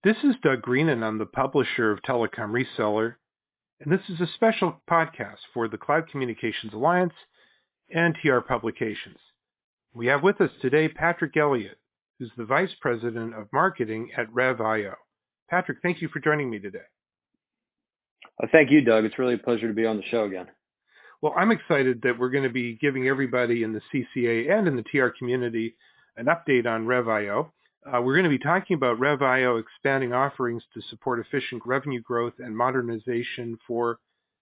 This is Doug Green, and I'm the publisher of Telecom Reseller, and this is a special podcast for the Cloud Communications Alliance and TR Publications. We have with us today Patrick Elliott, who's the Vice President of Marketing at Rev.io. Patrick, thank you for joining me today. Thank you, Doug. It's really a pleasure to be on the show again. Well, I'm excited that we're going to be giving everybody in the CCA and in the TR community an update on Rev.io. We're going to be talking about Rev.io expanding offerings to support efficient revenue growth and modernization for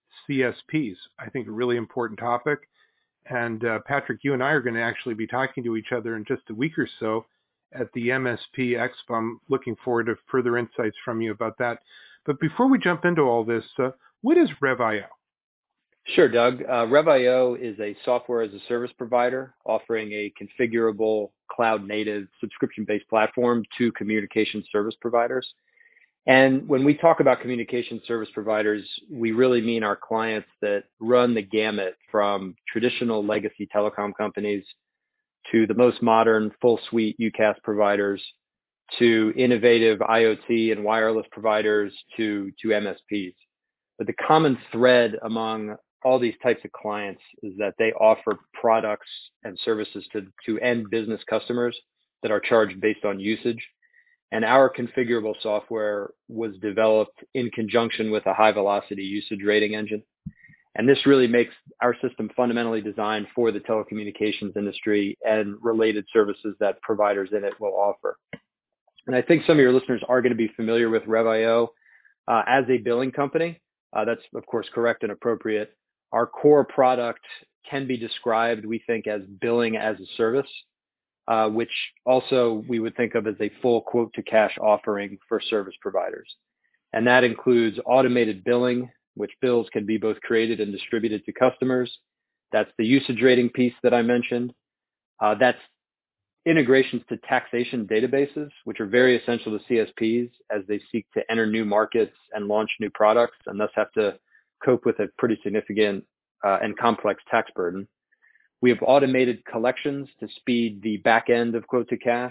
CSPs. I think a really important topic. And Patrick, you and I are going to actually be talking to each other in just a week or so at the MSP Expo. I'm looking forward to further insights from you about that. But before we jump into all this, what is Rev.io? Sure, Doug. Rev.io is a software as a service provider offering a configurable cloud-native subscription-based platform to communication service providers. And when we talk about communication service providers, we really mean our clients that run the gamut from traditional legacy telecom companies to the most modern full suite UCaaS providers to innovative IoT and wireless providers to MSPs. But the common thread among all these types of clients is that they offer products and services to end business customers that are charged based on usage. And our configurable software was developed in conjunction with a high velocity usage rating engine. And this really makes our system fundamentally designed for the telecommunications industry and related services that providers in it will offer. And I think some of your listeners are going to be familiar with Rev.io as a billing company. That's, of course, correct and appropriate. Our core product can be described, we think, as billing as a service, which also we would think of as a full quote-to-cash offering for service providers. And that includes automated billing, which bills can be both created and distributed to customers. That's the usage rating piece that I mentioned. That's integrations to taxation databases, which are very essential to CSPs as they seek to enter new markets and launch new products and thus have to cope with a pretty significant and complex tax burden. We have automated collections to speed the back end of quote to cash.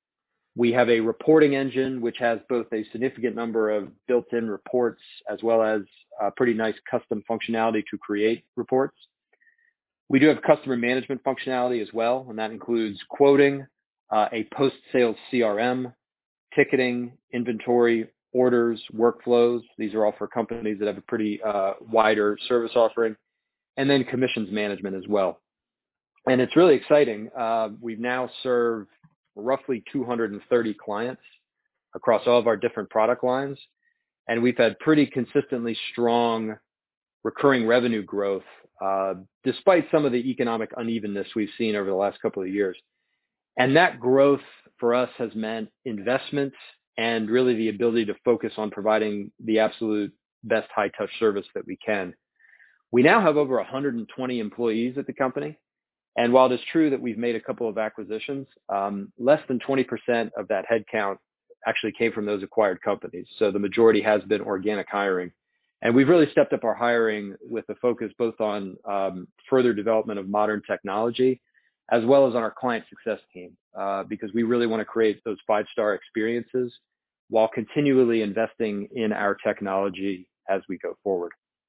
We have a reporting engine, which has both a significant number of built-in reports as well as pretty nice custom functionality to create reports. We do have customer management functionality as well, and that includes quoting, a post-sales CRM, ticketing, inventory, orders, workflows. These are all for companies that have a pretty wider service offering, and then commissions management as well. And it's really exciting. We've now served roughly 230 clients across all of our different product lines, and we've had pretty consistently strong recurring revenue growth, despite some of the economic unevenness we've seen over the last couple of years. And that growth for us has meant investments and really the ability to focus on providing the absolute best high-touch service that we can. We now have over 120 employees at the company. And while it is true that we've made a couple of acquisitions, less than 20% of that headcount actually came from those acquired companies. So the majority has been organic hiring. And we've really stepped up our hiring with a focus both on further development of modern technology, as well as on our client success team, because we really want to create those five-star experiences while continually investing in our technology as we go forward.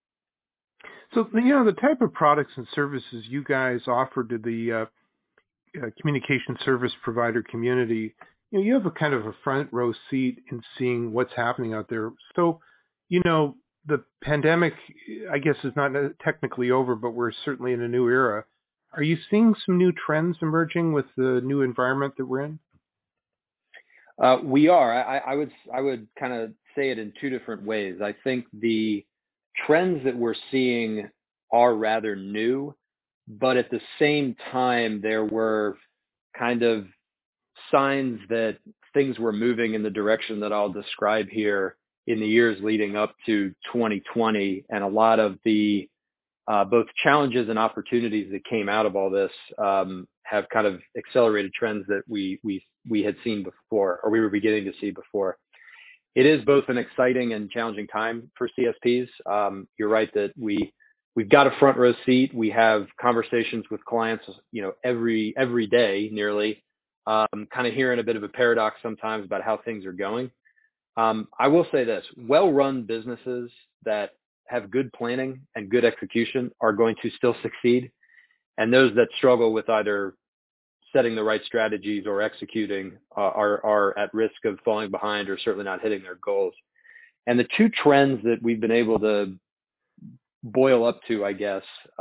So, the type of products and services you guys offer to the communication service provider community, you have a kind of a front row seat in seeing what's happening out there. So, the pandemic, I guess, is not technically over, but we're certainly in a new era. Are you seeing some new trends emerging with the new environment that we're in? We are. I would kind of say it in two different ways. I think the trends that we're seeing are rather new, but at the same time, there were kind of signs that things were moving in the direction that I'll describe here in the years leading up to 2020, and a lot of the both challenges and opportunities that came out of all this have kind of accelerated trends that we had seen before, or we were beginning to see before. It is both an exciting and challenging time for CSPs. You're right that we've got a front row seat. We have conversations with clients, every day nearly, kind of hearing a bit of a paradox sometimes about how things are going. I will say this, well-run businesses that have good planning and good execution are going to still succeed. And those that struggle with either setting the right strategies or executing are at risk of falling behind or certainly not hitting their goals. And the two trends that we've been able to boil up to, I guess,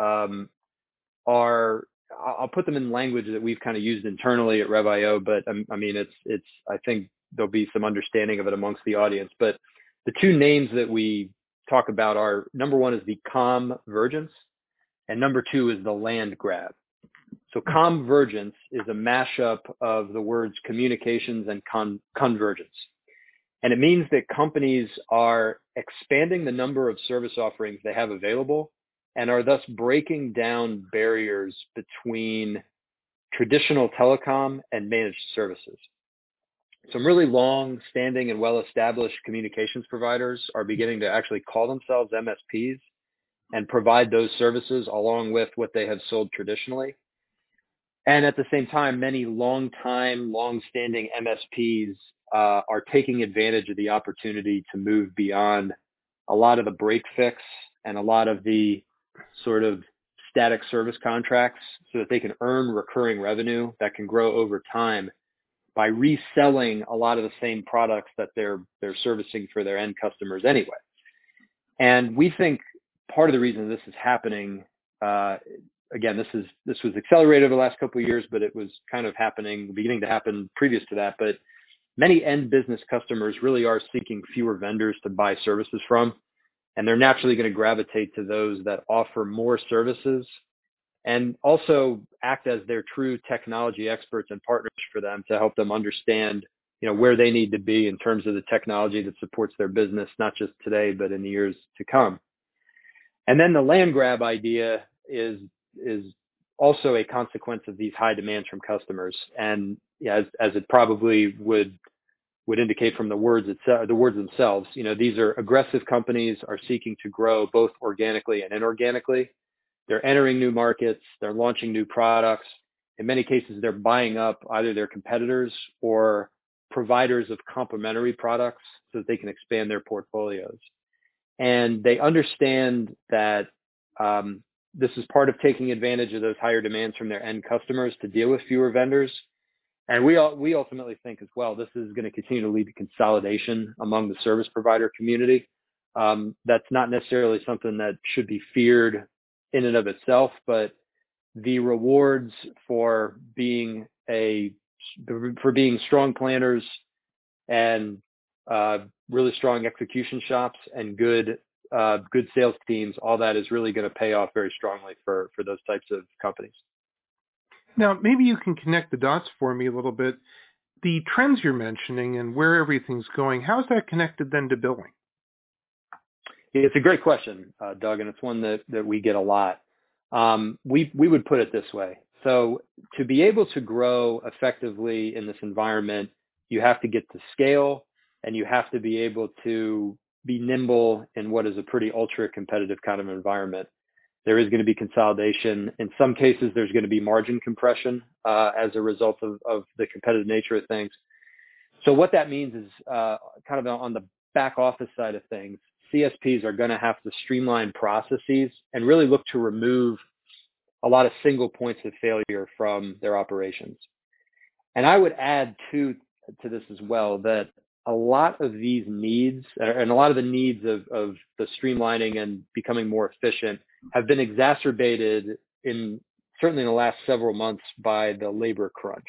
are, I'll put them in language that we've kind of used internally at Rev.io, but I mean, it's, I think there'll be some understanding of it amongst the audience. But the two names that we talk about are, number one is the convergence, and number two is the land grab. So convergence is a mashup of the words communications and convergence. And it means that companies are expanding the number of service offerings they have available and are thus breaking down barriers between traditional telecom and managed services. Some really long-standing and well-established communications providers are beginning to actually call themselves MSPs and provide those services along with what they have sold traditionally. And at the same time, many long-standing MSPs are taking advantage of the opportunity to move beyond a lot of the break fix and a lot of the sort of static service contracts so that they can earn recurring revenue that can grow over time by reselling a lot of the same products that they're servicing for their end customers anyway. And we think part of the reason this is happening, again, this was accelerated over the last couple of years, but it was kind of beginning to happen previous to that. But many end business customers really are seeking fewer vendors to buy services from, and they're naturally going to gravitate to those that offer more services and also act as their true technology experts and partners for them to help them understand, where they need to be in terms of the technology that supports their business, not just today, but in the years to come. And then the land grab idea is also a consequence of these high demands from customers. And as it probably would indicate from the words themselves, these are aggressive companies are seeking to grow both organically and inorganically. They're entering new markets. They're launching new products. In many cases, they're buying up either their competitors or providers of complementary products so that they can expand their portfolios. And they understand that this is part of taking advantage of those higher demands from their end customers to deal with fewer vendors. And we ultimately think as well, this is going to continue to lead to consolidation among the service provider community. That's not necessarily something that should be feared in and of itself, but the rewards for being strong planners and really strong execution shops and good sales teams, all that is really going to pay off very strongly for those types of companies. Now, maybe you can connect the dots for me a little bit. The trends you're mentioning and where everything's going, how is that connected then to billing? It's a great question, Doug, and it's one that we get a lot. We would put it this way. So to be able to grow effectively in this environment, you have to get to scale and you have to be able to be nimble in what is a pretty ultra competitive kind of environment. There is going to be consolidation. In some cases, there's going to be margin compression as a result of the competitive nature of things. So what that means is kind of on the back office side of things, CSPs are going to have to streamline processes and really look to remove a lot of single points of failure from their operations. And I would add to this as well that a lot of these needs and a lot of the needs of the streamlining and becoming more efficient have been exacerbated certainly in the last several months by the labor crunch.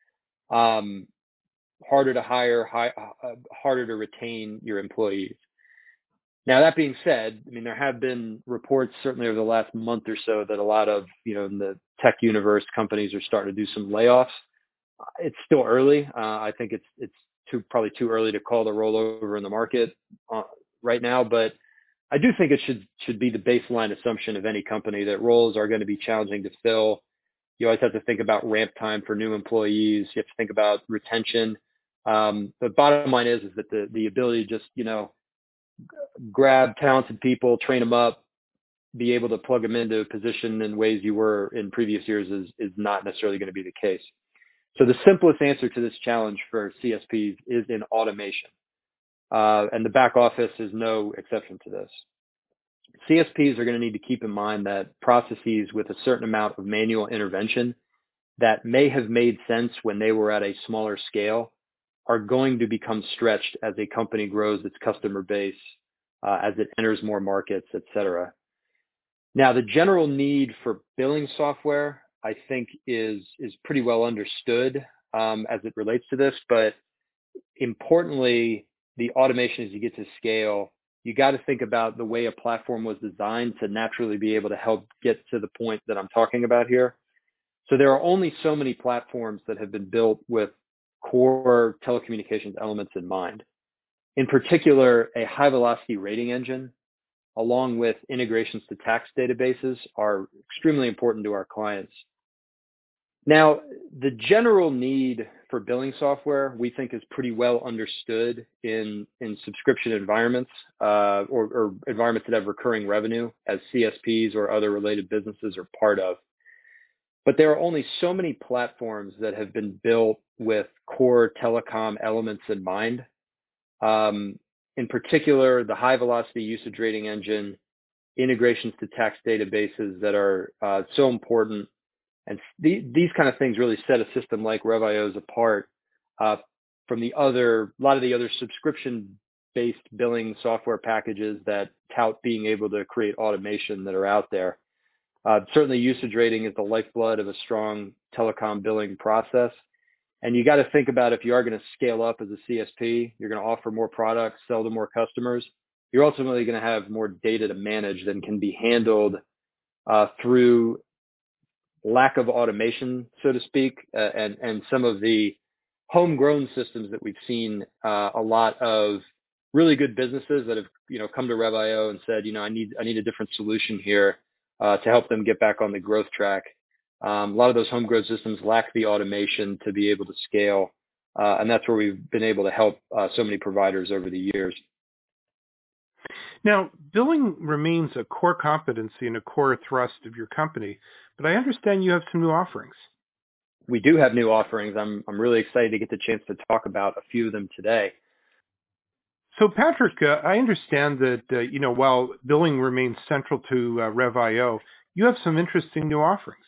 Harder to hire, harder to retain your employees. Now, that being said, I mean, there have been reports certainly over the last month or so that a lot of, in the tech universe, companies are starting to do some layoffs. It's still early. I think it's probably too early to call the rollover in the market right now, but I do think it should be the baseline assumption of any company that roles are going to be challenging to fill. You always have to think about ramp time for new employees. You have to think about retention. The bottom line is that the ability to just, grab talented people, train them up, be able to plug them into a position in ways you were in previous years is not necessarily going to be the case. So the simplest answer to this challenge for CSPs is in automation. and the back office is no exception to this. CSPs are going to need to keep in mind that processes with a certain amount of manual intervention that may have made sense when they were at a smaller scale are going to become stretched as a company grows its customer base, as it enters more markets, et cetera. Now, the general need for billing software, I think, is pretty well understood as it relates to this, but importantly, the automation as you get to scale, you got to think about the way a platform was designed to naturally be able to help get to the point that I'm talking about here. So there are only so many platforms that have been built with core telecommunications elements in mind. In particular, a high velocity rating engine, along with integrations to tax databases, are extremely important to our clients. Now, the general need for billing software, we think, is pretty well understood in subscription environments or environments that have recurring revenue, as CSPs or other related businesses are part of. But there are only so many platforms that have been built with core telecom elements in mind. In particular, the high velocity usage rating engine, integrations to tax databases that are so important. And these kind of things really set a system like RevIO's apart from a lot of the other subscription-based billing software packages that tout being able to create automation that are out there. Certainly, usage rating is the lifeblood of a strong telecom billing process. And you got to think about, if you are going to scale up as a CSP, you're going to offer more products, sell to more customers. You're ultimately going to have more data to manage than can be handled through lack of automation, so to speak, and some of the homegrown systems that we've seen. A lot of really good businesses that have come to RevIO and said, I need a different solution here to help them get back on the growth track. A lot of those homegrown systems lack the automation to be able to scale, and that's where we've been able to help so many providers over the years. Now, billing remains a core competency and a core thrust of your company, but I understand you have some new offerings. We do have new offerings. I'm really excited to get the chance to talk about a few of them today. So, Patrick, I understand that while billing remains central to RevIO, you have some interesting new offerings.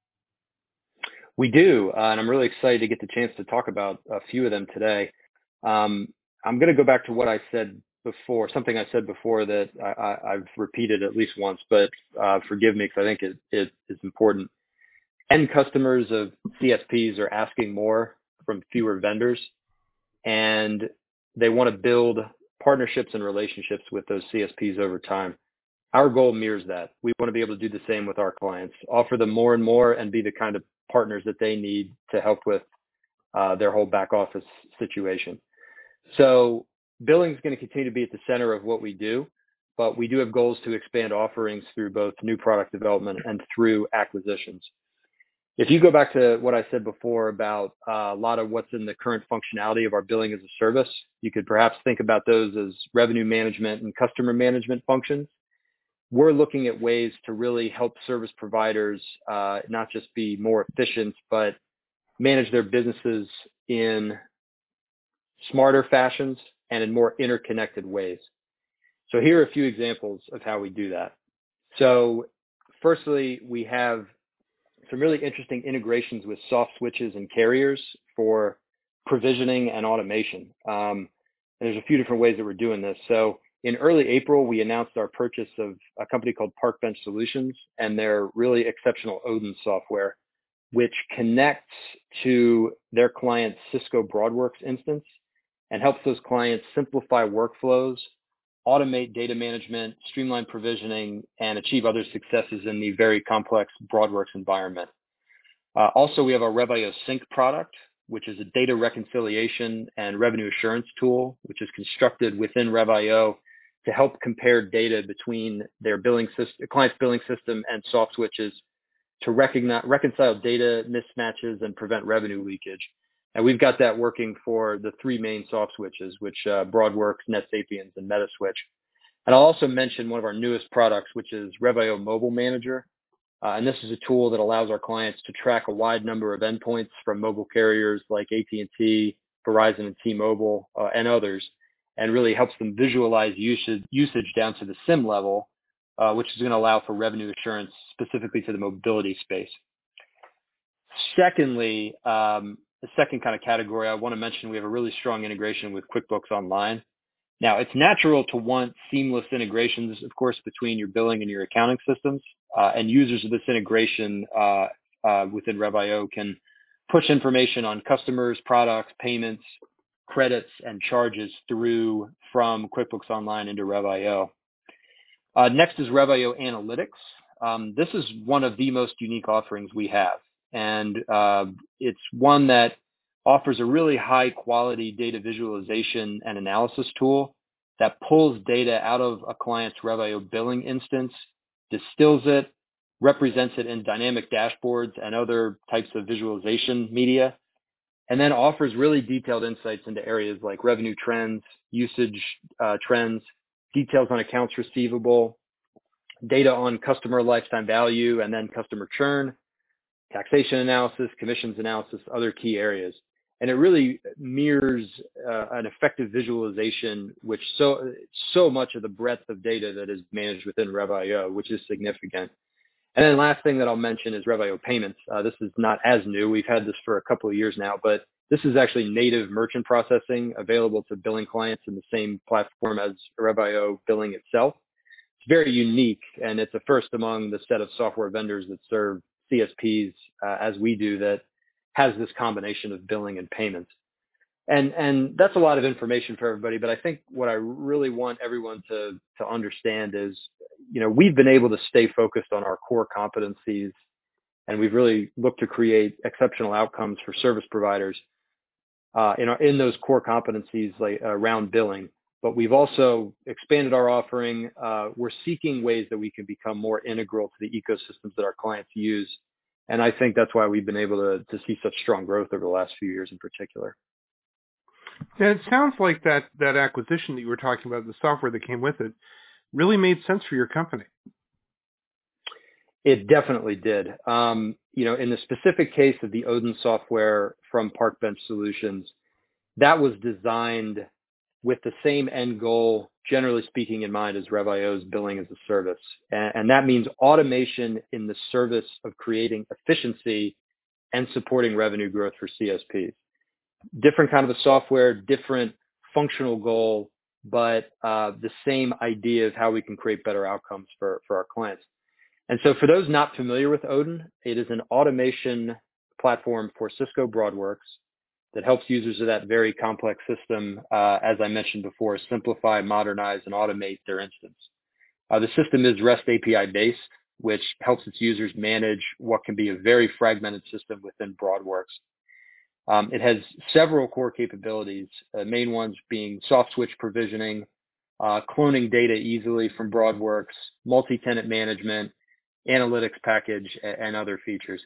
We do, and I'm really excited to get the chance to talk about a few of them today. I'm going to go back to what I said before, something I said before that I've repeated at least once, but forgive me because I think it is important. End customers of CSPs are asking more from fewer vendors, and they want to build partnerships and relationships with those CSPs over time. Our goal mirrors that. We want to be able to do the same with our clients, offer them more and more, and be the kind of partners that they need to help with their whole back office situation. So billing is going to continue to be at the center of what we do, but we do have goals to expand offerings through both new product development and through acquisitions. If you go back to what I said before about a lot of what's in the current functionality of our billing as a service, you could perhaps think about those as revenue management and customer management functions. We're looking at ways to really help service providers not just be more efficient, but manage their businesses in smarter fashions and in more interconnected ways. So here are a few examples of how we do that. So firstly, we have some really interesting integrations with soft switches and carriers for provisioning and automation. And there's a few different ways that we're doing this. So in early April, we announced our purchase of a company called Parkbench Solutions and their really exceptional Odin software, which connects to their client's Cisco BroadWorks instance and helps those clients simplify workflows, automate data management, streamline provisioning, and achieve other successes in the very complex BroadWorks environment. Also, we have our RevIO Sync product, which is a data reconciliation and revenue assurance tool, which is constructed within RevIO to help compare data between their client's billing system and soft switches to reconcile data mismatches and prevent revenue leakage. And we've got that working for the three main soft switches, which BroadWorks, NetSapiens, and Metaswitch. And I'll also mention one of our newest products, which is RevIO Mobile Manager. And this is a tool that allows our clients to track a wide number of endpoints from mobile carriers like AT&T, Verizon, and T-Mobile, and others, and really helps them visualize usage down to the SIM level, which is going to allow for revenue assurance specifically to the mobility space. Secondly, the second kind of category I want to mention, we have a really strong integration with QuickBooks Online. Now, it's natural to want seamless integrations, of course, between your billing and your accounting systems, and users of this integration within Rev.io can push information on customers, products, payments, credits, and charges through from QuickBooks Online into Rev.io. Next is Rev.io Analytics. This is one of the most unique offerings we have, and it's one that offers a really high quality data visualization and analysis tool that pulls data out of a client's Rev.io billing instance, distills it, represents it in dynamic dashboards and other types of visualization media, and then offers really detailed insights into areas like revenue trends, usage trends, details on accounts receivable, data on customer lifetime value, and then customer churn, taxation analysis, commissions analysis, other key areas. And it really mirrors an effective visualization, which so much of the breadth of data that is managed within Rev.io, which is significant. And then last thing that I'll mention is Rev.io Payments. This is not as new. We've had this for a couple of years now, but this is actually native merchant processing available to billing clients in the same platform as Rev.io billing itself. It's very unique, and it's a first among the set of software vendors that serve CSPs as we do that has this combination of billing and payments. And that's a lot of information for everybody, but I think what I really want everyone to understand is, we've been able to stay focused on our core competencies, and we've really looked to create exceptional outcomes for service providers in those core competencies like around billing. But we've also expanded our offering. We're seeking ways that we can become more integral to the ecosystems that our clients use. And I think that's why we've been able to see such strong growth over the last few years in particular. And it sounds like that acquisition that you were talking about, the software that came with it, really made sense for your company. It definitely did. In the specific case of the Odin software from Parkbench Solutions, that was designed with the same end goal, generally speaking, in mind as Rev.io's billing as a service. And that means automation in the service of creating efficiency and supporting revenue growth for CSPs. Different kind of a software, different functional goal, but the same idea of how we can create better outcomes for our clients. And so for those not familiar with Odin, it is an automation platform for Cisco BroadWorks that helps users of that very complex system, as I mentioned before, simplify, modernize, and automate their instance. The system is REST API based, which helps its users manage what can be a very fragmented system within BroadWorks. It has several core capabilities, main ones being soft switch provisioning, cloning data easily from BroadWorks, multi-tenant management, analytics package, and other features.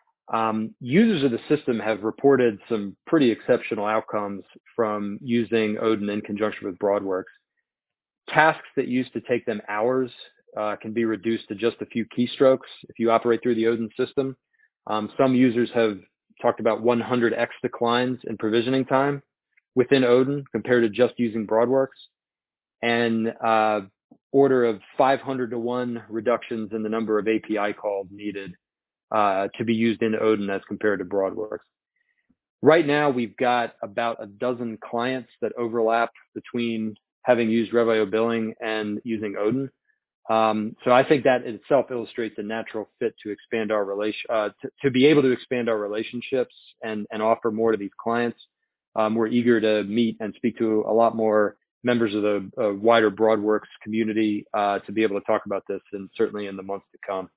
Users of the system have reported some pretty exceptional outcomes from using Odin in conjunction with BroadWorks. Tasks that used to take them hours can be reduced to just a few keystrokes if you operate through the Odin system. Some users have talked about 100x declines in provisioning time within Odin compared to just using BroadWorks, and order of 500 to 1 reductions in the number of API calls needed to be used in Odin as compared to BroadWorks. Right now, we've got about a dozen clients that overlap between having used Rev.io billing and using Odin. So I think that in itself illustrates a natural fit to expand our to be able to expand our relationships and offer more to these clients. We're eager to meet and speak to a lot more members of the wider BroadWorks community to be able to talk about this, and certainly in the months to come.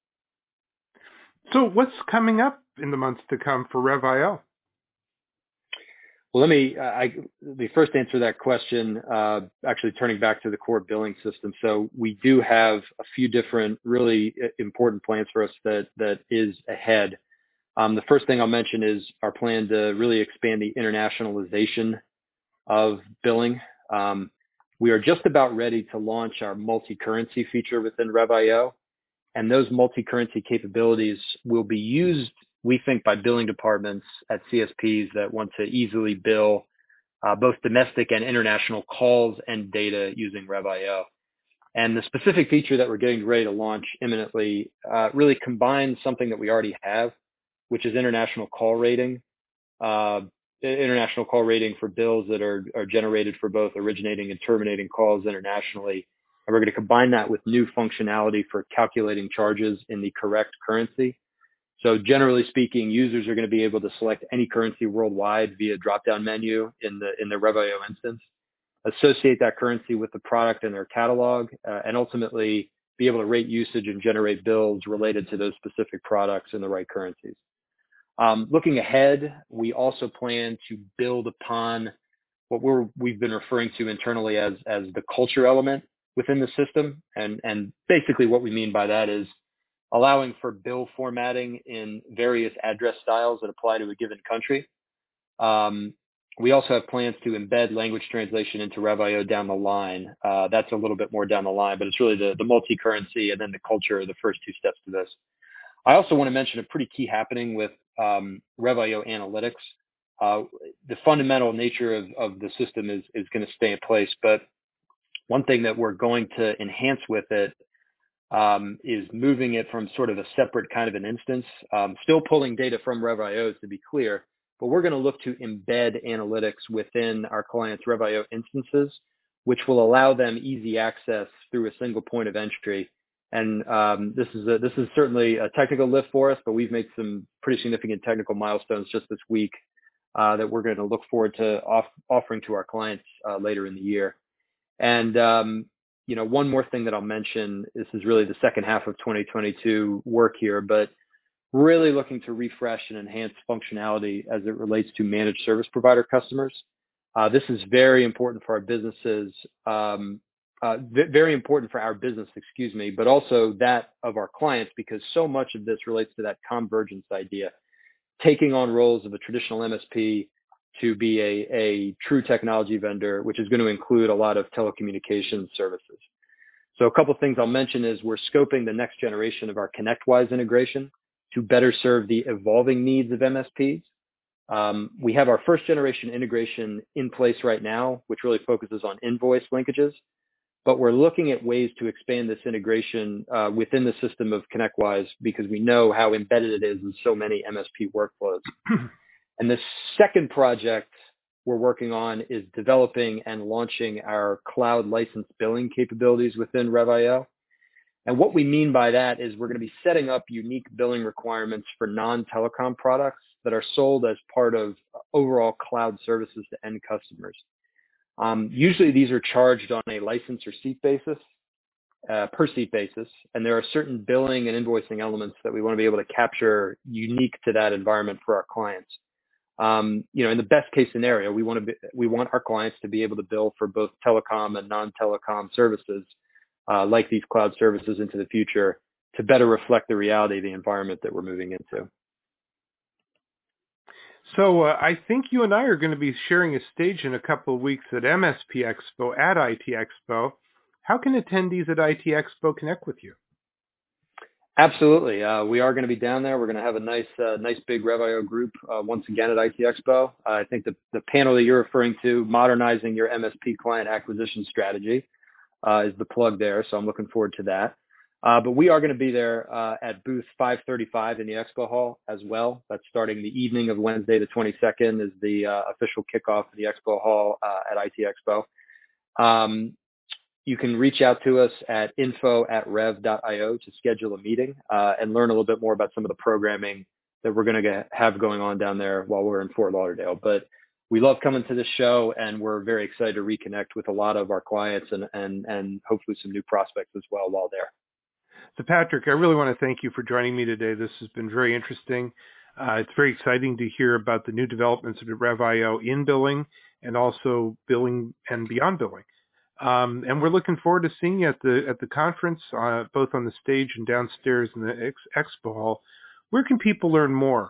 So what's coming up in the months to come for Rev.io? Well, let me first answer that question, actually turning back to the core billing system. So we do have a few different really important plans for us that is ahead. The first thing I'll mention is our plan to really expand the internationalization of billing. We are just about ready to launch our multi-currency feature within Rev.io. And those multi-currency capabilities will be used, we think, by billing departments at CSPs that want to easily bill both domestic and international calls and data using RevIO. And the specific feature that we're getting ready to launch imminently really combines something that we already have, which is international call rating. International call rating for bills that are generated for both originating and terminating calls internationally. And we're going to combine that with new functionality for calculating charges in the correct currency. So generally speaking, users are going to be able to select any currency worldwide via drop-down menu in the RevIO instance, associate that currency with the product in their catalog, and ultimately be able to rate usage and generate bills related to those specific products in the right currencies. Looking ahead, we also plan to build upon what we've been referring to internally as the culture element within the system. And basically what we mean by that is allowing for bill formatting in various address styles that apply to a given country. We also have plans to embed language translation into RevIO down the line. That's a little bit more down the line, but it's really the multi-currency and then the culture are the first two steps to this. I also want to mention a pretty key happening with RevIO analytics. The fundamental nature of the system is going to stay in place, but one thing that we're going to enhance with it is moving it from sort of a separate kind of an instance, still pulling data from RevIO to be clear, but we're going to look to embed analytics within our clients' RevIO instances, which will allow them easy access through a single point of entry. And this is certainly a technical lift for us, but we've made some pretty significant technical milestones just this week that we're going to look forward to offering to our clients later in the year. And one more thing that I'll mention, this is really the second half of 2022 work here, but really looking to refresh and enhance functionality as it relates to managed service provider customers. This is very important for our businesses, very important for our business, but also that of our clients, because so much of this relates to that convergence idea, taking on roles of a traditional MSP to be a true technology vendor, which is going to include a lot of telecommunications services. So a couple of things I'll mention is we're scoping the next generation of our ConnectWise integration to better serve the evolving needs of MSPs. We have our first generation integration in place right now, which really focuses on invoice linkages, but we're looking at ways to expand this integration within the system of ConnectWise because we know how embedded it is in so many MSP workflows. And the second project we're working on is developing and launching our cloud license billing capabilities within RevIO. And what we mean by that is we're going to be setting up unique billing requirements for non-telecom products that are sold as part of overall cloud services to end customers. Usually these are charged on a license or seat basis, per seat basis, and there are certain billing and invoicing elements that we want to be able to capture unique to that environment for our clients. In the best case scenario, we want our clients to be able to bill for both telecom and non-telecom services, like these cloud services into the future, to better reflect the reality of the environment that we're moving into. So I think you and I are going to be sharing a stage in a couple of weeks at MSP Expo, at IT Expo. How can attendees at IT Expo connect with you? Absolutely. We are going to be down there. We're going to have a nice big RevIO group once again at IT Expo. I think the panel that you're referring to, Modernizing Your MSP Client Acquisition Strategy, is the plug there. So I'm looking forward to that. But we are going to be there at booth 535 in the Expo Hall as well. That's starting the evening of Wednesday the 22nd is the official kickoff of the Expo Hall at IT Expo. You can reach out to us at info@rev.io to schedule a meeting and learn a little bit more about some of the programming that we're going to have going on down there while we're in Fort Lauderdale. But we love coming to this show, and we're very excited to reconnect with a lot of our clients and hopefully some new prospects as well while there. So Patrick, I really want to thank you for joining me today. This has been very interesting. It's very exciting to hear about the new developments of RevIO in billing and also billing and beyond billing. And we're looking forward to seeing you at the conference, both on the stage and downstairs in the Expo Hall. Where can people learn more?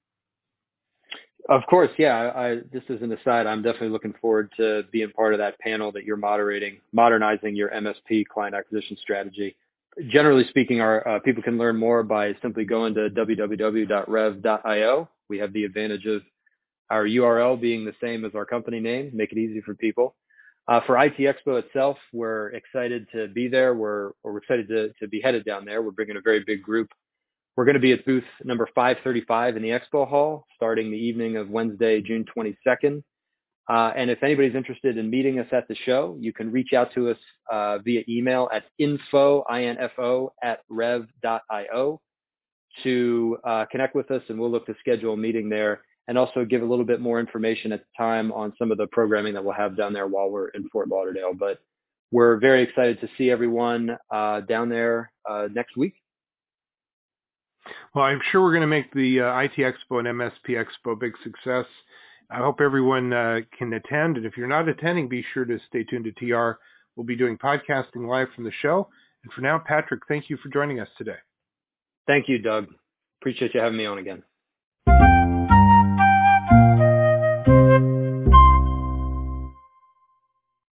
Of course, yeah. Just as an aside, I'm definitely looking forward to being part of that panel that you're moderating, Modernizing Your MSP Client Acquisition Strategy. Generally speaking, our people can learn more by simply going to www.rev.io. We have the advantage of our URL being the same as our company name, make it easy for people. For IT Expo itself, we're excited to be there. We're excited to be headed down there. We're bringing a very big group. We're going to be at booth number 535 in the Expo Hall starting the evening of Wednesday, June 22nd. And if anybody's interested in meeting us at the show, you can reach out to us via email at info@rev.io to connect with us, and we'll look to schedule a meeting there and also give a little bit more information at the time on some of the programming that we'll have down there while we're in Fort Lauderdale. But we're very excited to see everyone down there next week. Well, I'm sure we're going to make the IT Expo and MSP Expo a big success. I hope everyone can attend. And if you're not attending, be sure to stay tuned to TR. We'll be doing podcasting live from the show. And for now, Patrick, thank you for joining us today. Thank you, Doug. Appreciate you having me on again.